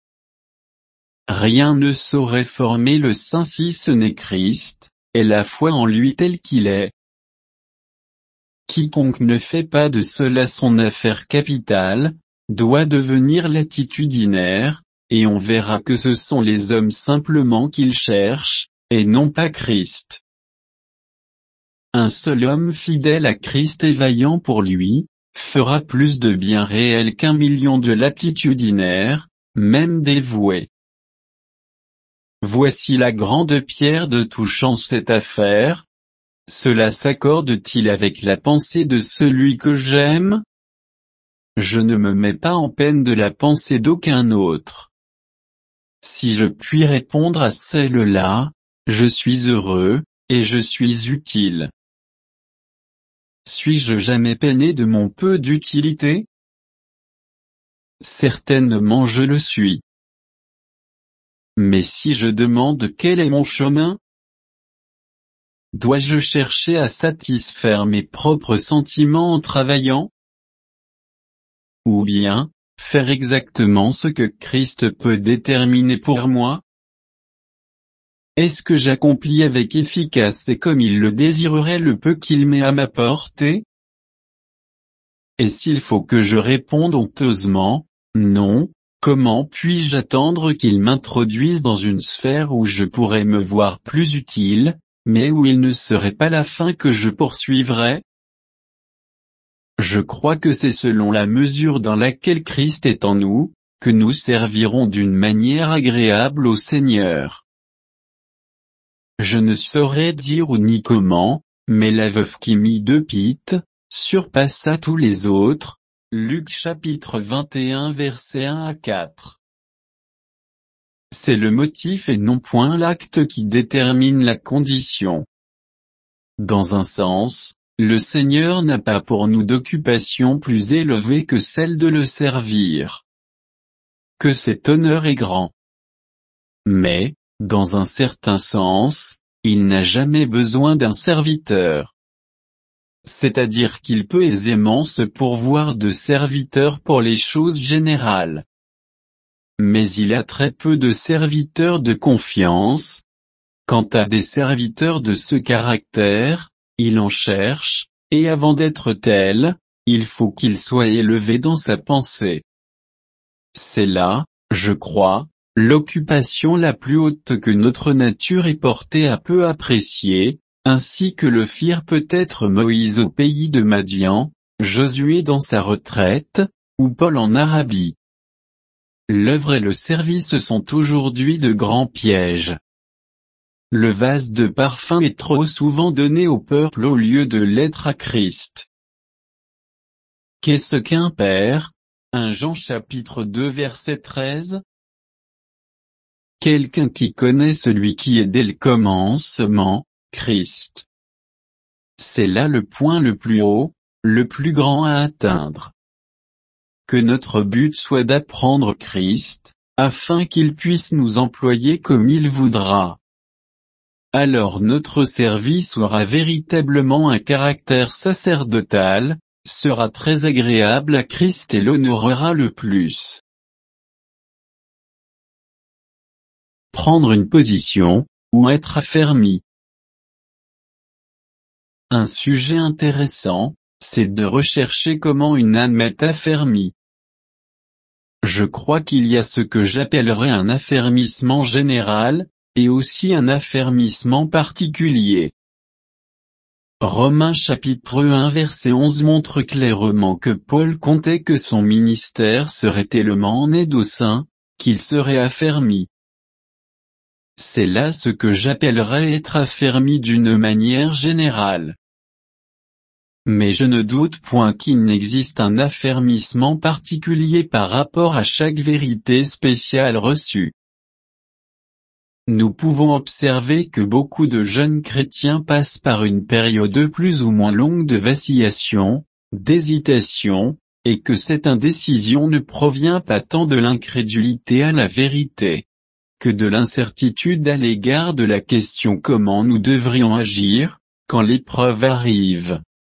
Rien ne saurait former le saint si ce n'est Christ, et la foi en lui tel qu'il est. Quiconque ne fait pas de cela son affaire capitale, doit devenir latitudinaire, et on verra que ce sont les hommes simplement qu'il cherche, et non pas Christ. Un seul homme fidèle à Christ et vaillant pour lui, fera plus de bien réel qu'un million de latitudinaires, même dévoués. Voici la grande pierre de touchant cette affaire. Cela s'accorde-t-il avec la pensée de celui que j'aime? Je ne me mets pas en peine de la pensée d'aucun autre. Si je puis répondre à celle-là, je suis heureux, et je suis utile. Suis-je jamais peiné de mon peu d'utilité? Certainement je le suis. Mais si je demande quel est mon chemin? Dois-je chercher à satisfaire mes propres sentiments en travaillant? Ou bien, faire exactement ce que Christ peut déterminer pour moi? Est-ce que j'accomplis avec efficace et comme il le désirerait le peu qu'il met à ma portée? Et s'il faut que je réponde honteusement, non, comment puis-je attendre qu'il m'introduise dans une sphère où je pourrais me voir plus utile, mais où il ne serait pas la fin que je poursuivrais? Je crois que c'est selon la mesure dans laquelle Christ est en nous, que nous servirons d'une manière agréable au Seigneur. Je ne saurais dire où ni comment, mais la veuve qui mit deux pites, surpassa tous les autres. Luc chapitre vingt et un versets un à quatre. C'est le motif et non point l'acte qui détermine la condition. Dans un sens, le Seigneur n'a pas pour nous d'occupation plus élevée que celle de le servir. Que cet honneur est grand. Mais, dans un certain sens, il n'a jamais besoin d'un serviteur. C'est-à-dire qu'il peut aisément se pourvoir de serviteurs pour les choses générales. Mais il a très peu de serviteurs de confiance. Quant à des serviteurs de ce caractère, il en cherche, et avant d'être tel, il faut qu'il soit élevé dans sa pensée. C'est là, je crois, l'occupation la plus haute que notre nature est portée à peu apprécier, ainsi que le firent peut-être Moïse au pays de Madian, Josué dans sa retraite, ou Paul en Arabie. L'œuvre et le service sont aujourd'hui de grands pièges. Le vase de parfum est trop souvent donné au peuple au lieu de l'être à Christ. Qu'est-ce qu'un père? un Jean chapitre deux verset treize. Quelqu'un qui connaît celui qui est dès le commencement, Christ. C'est là le point le plus haut, le plus grand à atteindre. Que notre but soit d'apprendre Christ, afin qu'il puisse nous employer comme il voudra. Alors notre service aura véritablement un caractère sacerdotal, sera très agréable à Christ et l'honorera le plus. Prendre une position, ou être affermi. Un sujet intéressant, c'est de rechercher comment une âme est affermie. Je crois qu'il y a ce que j'appellerais un affermissement général, et aussi un affermissement particulier. Romains chapitre un verset onze montre clairement que Paul comptait que son ministère serait tellement né d'au sein, qu'il serait affermi. C'est là ce que j'appellerais être affermi d'une manière générale. Mais je ne doute point qu'il n'existe un affermissement particulier par rapport à chaque vérité spéciale reçue. Nous pouvons observer que beaucoup de jeunes chrétiens passent par une période plus ou moins longue de vacillation, d'hésitation, et que cette indécision ne provient pas tant de l'incrédulité à la vérité, que de l'incertitude à l'égard de la question comment nous devrions agir, quand l'épreuve arrive.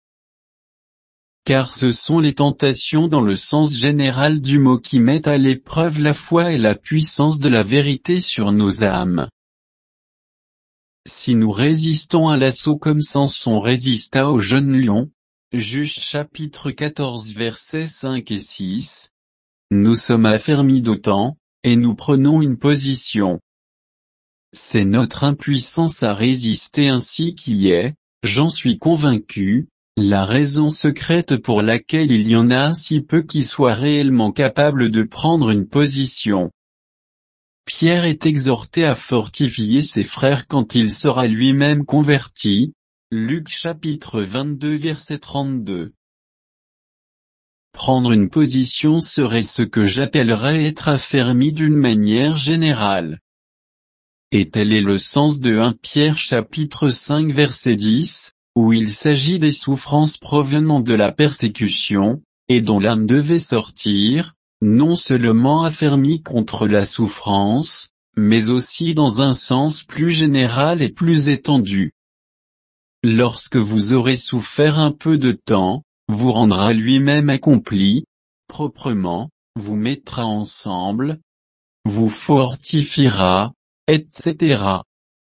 Car ce sont les tentations dans le sens général du mot qui mettent à l'épreuve la foi et la puissance de la vérité sur nos âmes. Si nous résistons à l'assaut comme Samson résista au jeune lion, Juges chapitre quatorze versets cinq et six, nous sommes affermis d'autant, et nous prenons une position. C'est notre impuissance à résister ainsi qui est, j'en suis convaincu, la raison secrète pour laquelle il y en a si peu qui soient réellement capables de prendre une position. Pierre est exhorté à fortifier ses frères quand il sera lui-même converti, Luc chapitre vingt-deux verset trente-deux. Prendre une position serait ce que j'appellerais être affermi d'une manière générale. Et tel est le sens de premier Pierre chapitre cinq verset dix, où il s'agit des souffrances provenant de la persécution, et dont l'âme devait sortir, non seulement affermie contre la souffrance, mais aussi dans un sens plus général et plus étendu. Lorsque vous aurez souffert un peu de temps, vous rendra lui-même accompli, proprement, vous mettra ensemble, vous fortifiera, et cetera.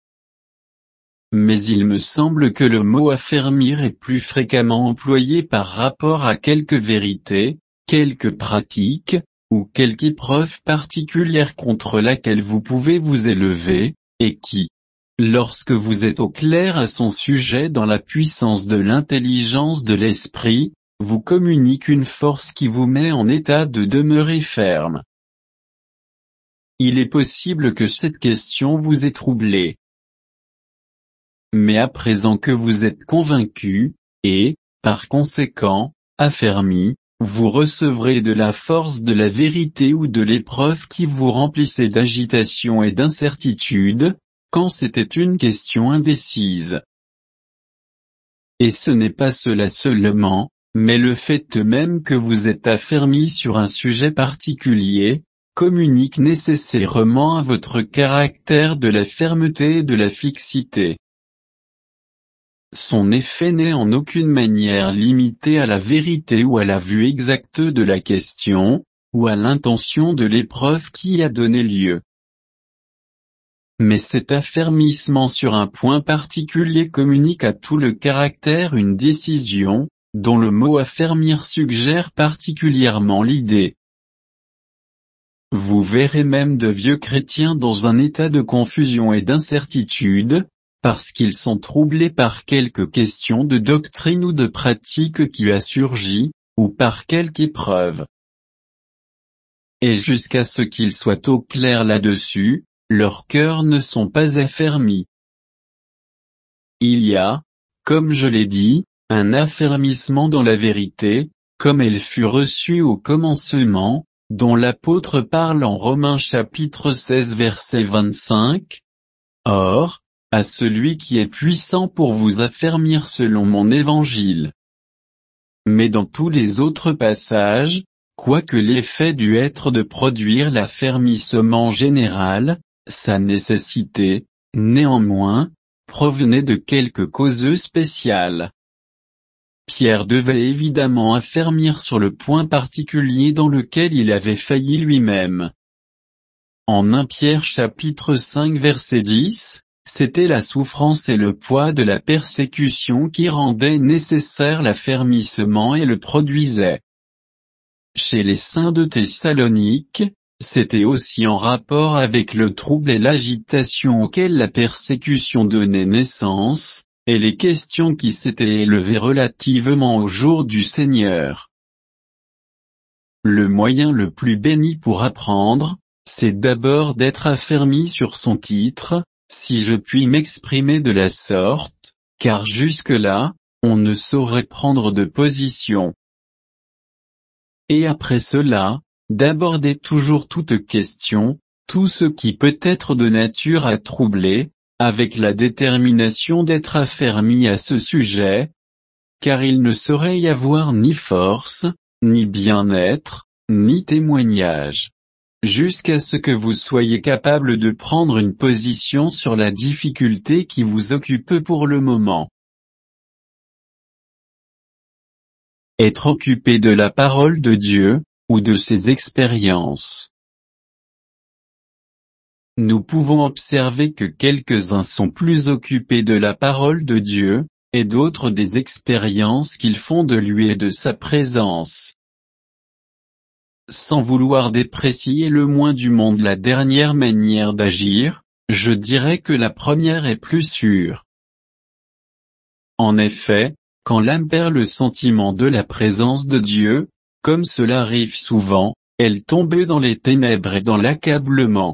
Mais il me semble que le mot affermir est plus fréquemment employé par rapport à quelque vérité, quelque pratique, ou quelque épreuve particulière contre laquelle vous pouvez vous élever, et qui, lorsque vous êtes au clair à son sujet dans la puissance de l'intelligence de l'esprit, vous communique une force qui vous met en état de demeurer ferme. Il est possible que cette question vous ait troublé. Mais à présent que vous êtes convaincu, et, par conséquent, affermi, vous recevrez de la force de la vérité ou de l'épreuve qui vous remplissait d'agitation et d'incertitude, quand c'était une question indécise. Et ce n'est pas cela seulement, mais le fait même que vous êtes affermi sur un sujet particulier, communique nécessairement à votre caractère de la fermeté et de la fixité. Son effet n'est en aucune manière limité à la vérité ou à la vue exacte de la question, ou à l'intention de l'épreuve qui y a donné lieu. Mais cet affermissement sur un point particulier communique à tout le caractère une décision, dont le mot affermir suggère particulièrement l'idée. vous verrez même de vieux chrétiens dans un état de confusion et d'incertitude, parce qu'ils sont troublés par quelque question de doctrine ou de pratique qui a surgi, ou par quelque épreuve. Et jusqu'à ce qu'ils soient au clair là-dessus, leurs cœurs ne sont pas affermis. Il y a, comme je l'ai dit, un affermissement dans la vérité, comme elle fut reçue au commencement, dont l'apôtre parle en Romains chapitre seize verset vingt-cinq. Or, à celui qui est puissant pour vous affermir selon mon évangile. Mais dans tous les autres passages, quoique l'effet dû être de produire l'affermissement général, sa nécessité, néanmoins, provenait de quelque cause spéciale. Pierre devait évidemment affermir sur le point particulier dans lequel il avait failli lui-même. En premier Pierre chapitre cinq verset dix, c'était la souffrance et le poids de la persécution qui rendaient nécessaire l'affermissement et le produisaient. Chez les saints de Thessalonique, c'était aussi en rapport avec le trouble et l'agitation auquel la persécution donnait naissance, et les questions qui s'étaient élevées relativement au jour du Seigneur. Le moyen le plus béni pour apprendre, c'est d'abord d'être affermi sur son titre, si je puis m'exprimer de la sorte, car jusque-là, on ne saurait prendre de position. Et après cela, d'aborder toujours toute question, tout ce qui peut être de nature à troubler, avec la détermination d'être affermi à ce sujet, car il ne saurait y avoir ni force, ni bien-être, ni témoignage, jusqu'à ce que vous soyez capable de prendre une position sur la difficulté qui vous occupe pour le moment. Être occupé de la parole de Dieu, ou de ses expériences. Nous pouvons observer que quelques-uns sont plus occupés de la parole de Dieu, et d'autres des expériences qu'ils font de lui et de sa présence. Sans vouloir déprécier le moins du monde la dernière manière d'agir, je dirais que la première est plus sûre. En effet, quand l'âme perd le sentiment de la présence de Dieu, comme cela arrive souvent, elle tombe dans les ténèbres et dans l'accablement.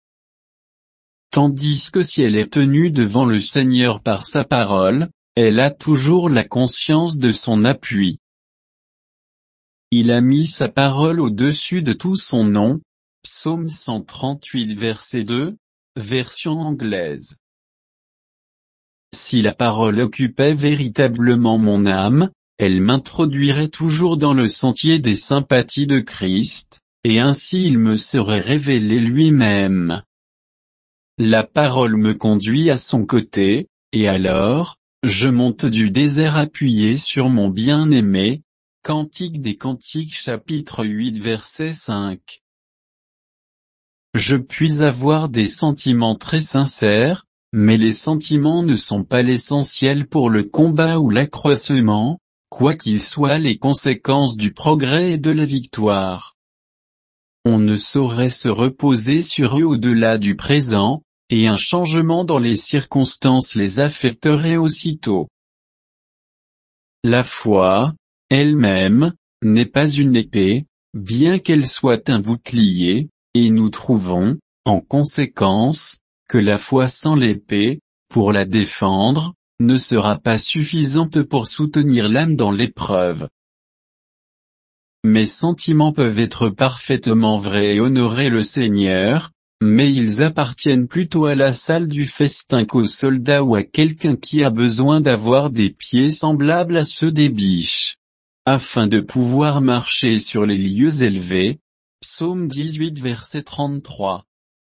Tandis que si elle est tenue devant le Seigneur par sa parole, elle a toujours la conscience de son appui. Il a mis sa parole au-dessus de tout son nom. Psaume cent trente-huit verset deux, version anglaise. Si la parole occupait véritablement mon âme, elle m'introduirait toujours dans le sentier des sympathies de Christ, et ainsi il me serait révélé lui-même. La parole me conduit à son côté, et alors, je monte du désert appuyé sur mon bien-aimé. Cantique des Cantiques chapitre huit verset cinq. Je puis avoir des sentiments très sincères, mais les sentiments ne sont pas l'essentiel pour le combat ou l'accroissement, quoi qu'ils soient les conséquences du progrès et de la victoire. On ne saurait se reposer sur eux au-delà du présent, et un changement dans les circonstances les affecterait aussitôt. La foi, elle-même, n'est pas une épée, bien qu'elle soit un bouclier, et nous trouvons, en conséquence, que la foi sans l'épée, pour la défendre, ne sera pas suffisante pour soutenir l'âme dans l'épreuve. Mes sentiments peuvent être parfaitement vrais et honorer le Seigneur, mais ils appartiennent plutôt à la salle du festin qu'au soldat ou à quelqu'un qui a besoin d'avoir des pieds semblables à ceux des biches, afin de pouvoir marcher sur les lieux élevés. Psaume dix-huit verset trente-trois.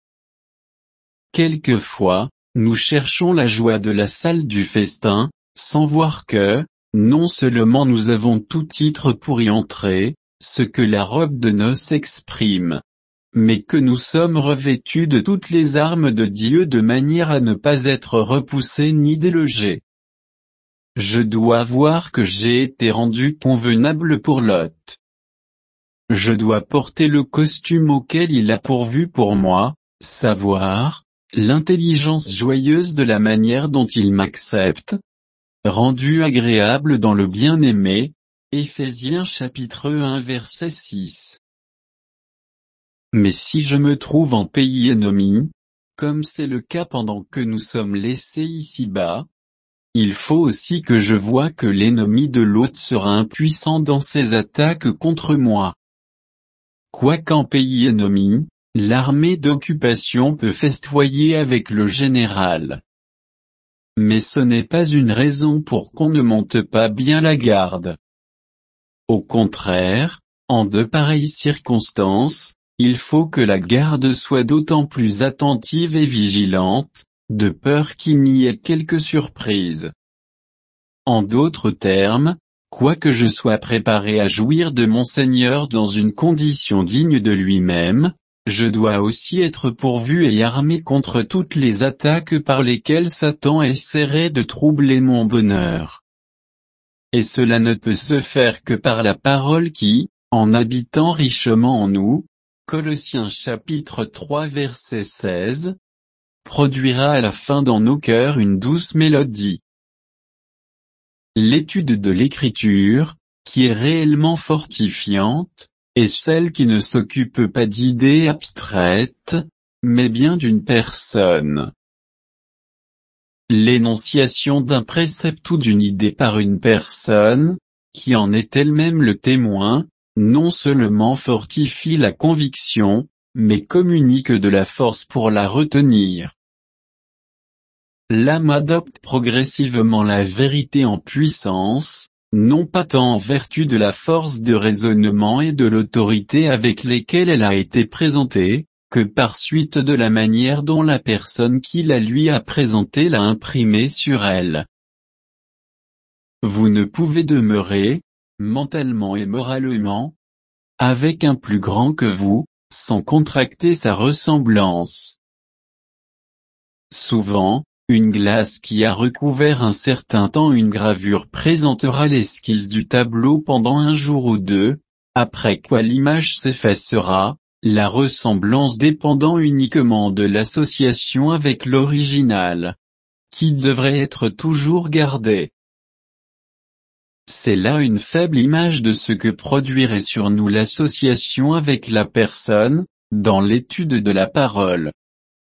Quelquefois, nous cherchons la joie de la salle du festin, sans voir que, non seulement nous avons tout titre pour y entrer, ce que la robe de noces exprime, mais que nous sommes revêtus de toutes les armes de Dieu de manière à ne pas être repoussés ni délogés. Je dois voir que j'ai été rendu convenable pour Lot. je dois porter le costume auquel il a pourvu pour moi, savoir, l'intelligence joyeuse de la manière dont il m'accepte, rendu agréable dans le bien-aimé. Éphésiens chapitre un verset six. Mais si je me trouve en pays ennemi, comme c'est le cas pendant que nous sommes laissés ici-bas, il faut aussi que je voie que l'ennemi de l'hôte sera impuissant dans ses attaques contre moi. Quoiqu'en pays ennemi, l'armée d'occupation peut festoyer avec le général. Mais ce n'est pas une raison pour qu'on ne monte pas bien la garde. Au contraire, en de pareilles circonstances, il faut que la garde soit d'autant plus attentive et vigilante, de peur qu'il n'y ait quelque surprise. En d'autres termes, quoique je sois préparé à jouir de mon Seigneur dans une condition digne de lui-même, je dois aussi être pourvu et armé contre toutes les attaques par lesquelles Satan essaierait de troubler mon bonheur. Et cela ne peut se faire que par la parole qui, en habitant richement en nous, Colossiens chapitre trois verset seize, produira à la fin dans nos cœurs une douce mélodie. L'étude de l'écriture, qui est réellement fortifiante, est celle qui ne s'occupe pas d'idées abstraites, mais bien d'une personne. L'énonciation d'un précepte ou d'une idée par une personne, qui en est elle-même le témoin, non seulement fortifie la conviction, mais communique de la force pour la retenir. L'âme adopte progressivement la vérité en puissance, non pas tant en vertu de la force de raisonnement et de l'autorité avec lesquelles elle a été présentée, que par suite de la manière dont la personne qui la lui a présentée l'a imprimée sur elle. Vous ne pouvez demeurer, mentalement et moralement, avec un plus grand que vous, sans contracter sa ressemblance. Souvent, une glace qui a recouvert un certain temps une gravure présentera l'esquisse du tableau pendant un jour ou deux, après quoi l'image s'effacera, la ressemblance dépendant uniquement de l'association avec l'original, qui devrait être toujours gardée. C'est là une faible image de ce que produirait sur nous l'association avec la personne, dans l'étude de la parole.